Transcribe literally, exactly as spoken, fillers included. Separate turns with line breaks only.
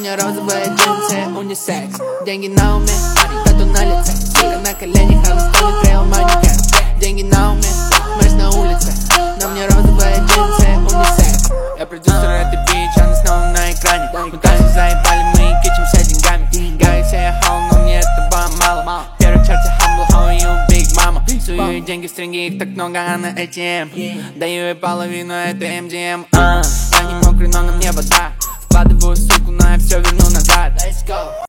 У меня розовые джинсы, унисекс. Деньги на уме, тату на лице. Сука на коленях, а на столе трейл манекен. Деньги на уме, мэш на улице. На мне розовые джинсы, унисекс. Я продюсер этой бич, она снова на экране. Мы танцы заебали, мы кичимся деньгами. Говорит, я хал, но мне этого мало. В первой чарте humble, how are you, big mama. Сую ей деньги в стринги, их так много, а на эй ти эм. Даю ей половину, это эм ди эм. uh. Я не мокрый, но на мне вода. Вкладываю суку, но я все верну назад. Let's go.